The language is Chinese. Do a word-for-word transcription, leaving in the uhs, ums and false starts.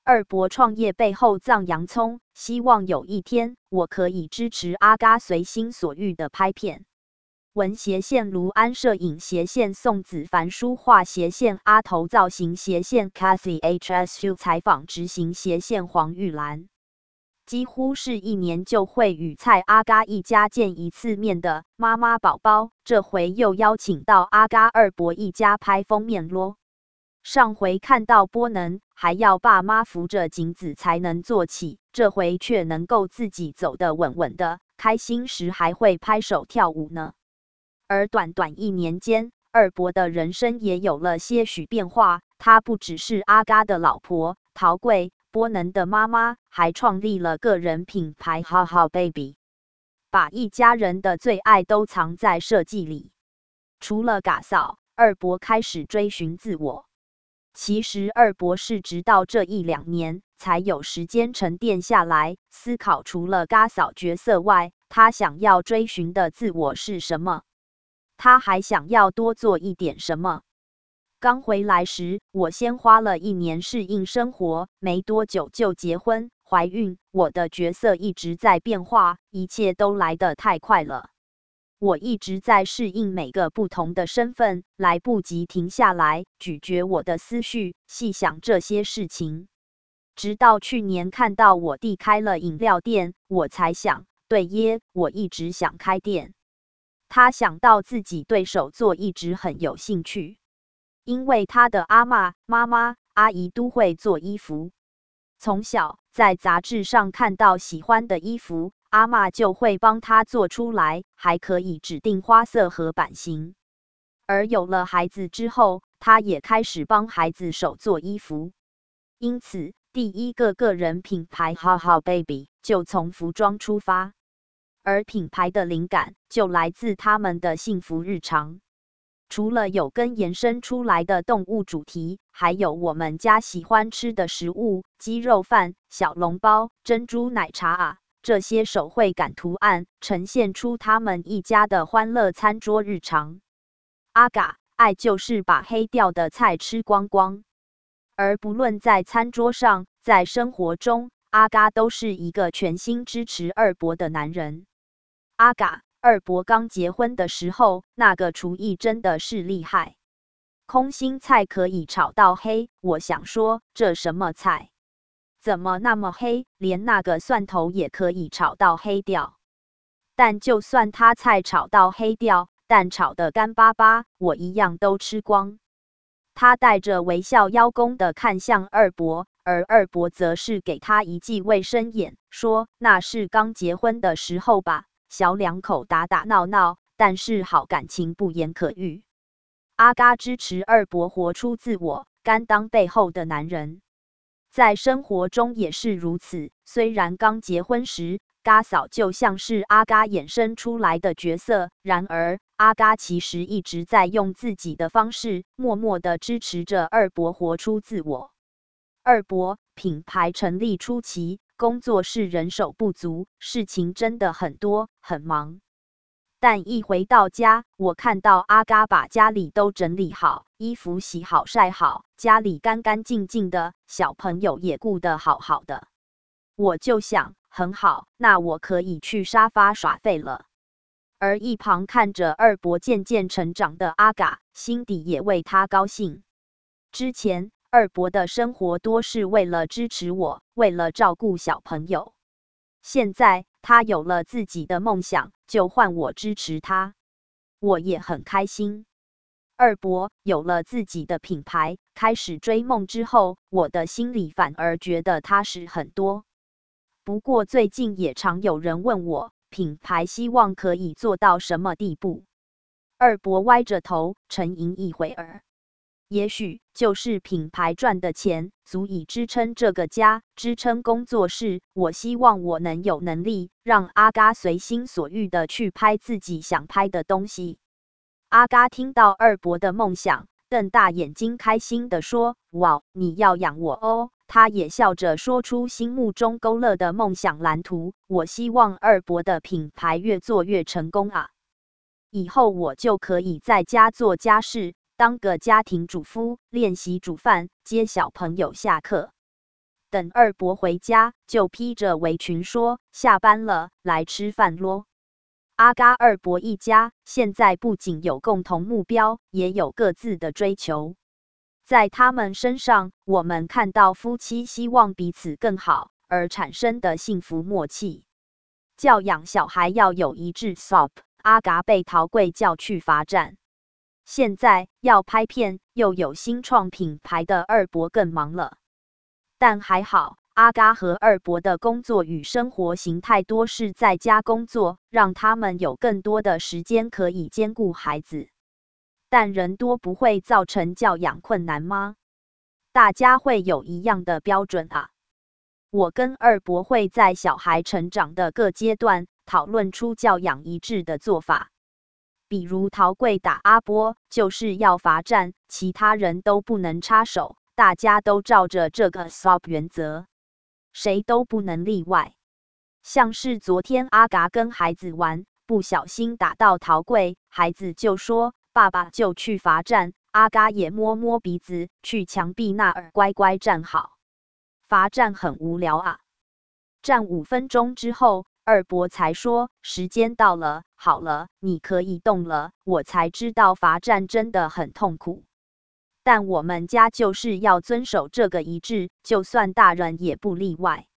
二伯创业背后藏洋葱，希望有一天我可以支持阿嘎随心所欲的拍片。文斜线卢安摄影斜线宋子凡书画斜线阿头造型斜线 Cathy H S U 采访执行斜线黄玉兰。几乎是一年就会与蔡阿嘎一家见一次面的妈妈宝宝，这回又邀请到阿嘎二伯一家拍封面咯。上回看到波能还要爸妈扶着颈子才能坐起，这回却能够自己走得稳稳的，开心时还会拍手跳舞呢。而短短一年间，二伯的人生也有了些许变化，他不只是阿嘎的老婆陶贵、波能的妈妈，还创立了个人品牌好好 baby， 把一家人的最爱都藏在设计里。除了嘎嫂，二伯开始追寻自我。其实二伯是直到这一两年才有时间沉淀下来，思考除了嘎嫂角色外，他想要追寻的自我是什么？他还想要多做一点什么？刚回来时，我先花了一年适应生活，没多久就结婚、怀孕，我的角色一直在变化，一切都来得太快了。我一直在适应每个不同的身份，来不及停下来咀嚼我的思绪，细想这些事情。直到去年看到我弟开了饮料店，我才想，对耶，我一直想开店。他想到自己对手作一直很有兴趣，因为他的阿嬷、妈妈、阿姨都会做衣服。从小在杂志上看到喜欢的衣服，阿嬷就会帮他做出来，还可以指定花色和版型。而有了孩子之后，他也开始帮孩子手做衣服。因此，第一个个人品牌好好 baby 就从服装出发，而品牌的灵感就来自他们的幸福日常。除了有跟延伸出来的动物主题，还有我们家喜欢吃的食物，鸡肉饭、小笼包、珍珠奶茶啊。这些手绘感图案呈现出他们一家的欢乐餐桌日常。阿嘎爱就是把黑掉的菜吃光光，而不论在餐桌上，在生活中，阿嘎都是一个全心支持二伯的男人。阿嘎，二伯刚结婚的时候，那个厨艺真的是厉害，空心菜可以炒到黑。我想说，这什么菜？怎么那么黑，连那个蒜头也可以炒到黑掉。但就算他菜炒到黑掉，但炒得干巴巴，我一样都吃光。他带着微笑邀功地看向二伯，而二伯则是给他一记卫生眼，说那是刚结婚的时候吧，小两口打打闹闹，但是好感情不言可喻。阿嘎支持二伯活出自我，甘当背后的男人。在生活中也是如此，虽然刚结婚时，嘎嫂就像是阿嘎衍生出来的角色，然而阿嘎其实一直在用自己的方式，默默地支持着二伯活出自我。二伯品牌成立初期，工作室人手不足，事情真的很多，很忙。但一回到家，我看到阿嘎把家里都整理好，衣服洗好晒好，家里干干净净的，小朋友也顾得好好的。我就想，很好，那我可以去沙发耍废了。而一旁看着二伯渐渐成长的阿嘎，心底也为他高兴。之前二伯的生活多是为了支持我，为了照顾小朋友。现在他有了自己的梦想，就换我支持他，我也很开心。二伯有了自己的品牌，开始追梦之后，我的心里反而觉得踏实很多。不过最近也常有人问我，品牌希望可以做到什么地步？二伯歪着头沉吟一会儿。也许就是品牌赚的钱足以支撑这个家，支撑工作室。我希望我能有能力让阿嘎随心所欲的去拍自己想拍的东西。阿嘎听到二伯的梦想，瞪大眼睛开心地说：哇，你要养我哦。他也笑着说出心目中勾勒的梦想蓝图。我希望二伯的品牌越做越成功啊！以后我就可以在家做家事，当个家庭主妇，练习煮饭，接小朋友下课。 等二伯回家，就披着围裙说：“下班了，来吃饭咯。”阿嘎二伯一家现在不仅有共同目标，也有各自的追求。在他们身上，我们看到夫妻希望彼此更好而产生的幸福默契。教养小孩要有一致 S O P。阿嘎被陶贵叫去罚站，现在要拍片，又有新创品牌的二伯更忙了。但还好，阿嘎和二伯的工作与生活形态多是在家工作，让他们有更多的时间可以兼顾孩子。但人多不会造成教养困难吗？大家会有一样的标准啊。我跟二伯会在小孩成长的各阶段讨论出教养一致的做法。比如陶贵打阿波就是要罚站，其他人都不能插手，大家都照着这个 S O P 原则，谁都不能例外。像是昨天阿嘎跟孩子玩，不小心打到陶贵，孩子就说爸爸就去罚站，阿嘎也摸摸鼻子，去墙壁那儿乖乖站好。罚站很无聊啊，站五分钟之后，二伯才说时间到了，好了，你可以动了。我才知道罚站真的很痛苦，但我们家就是要遵守这个一致，就算大人也不例外。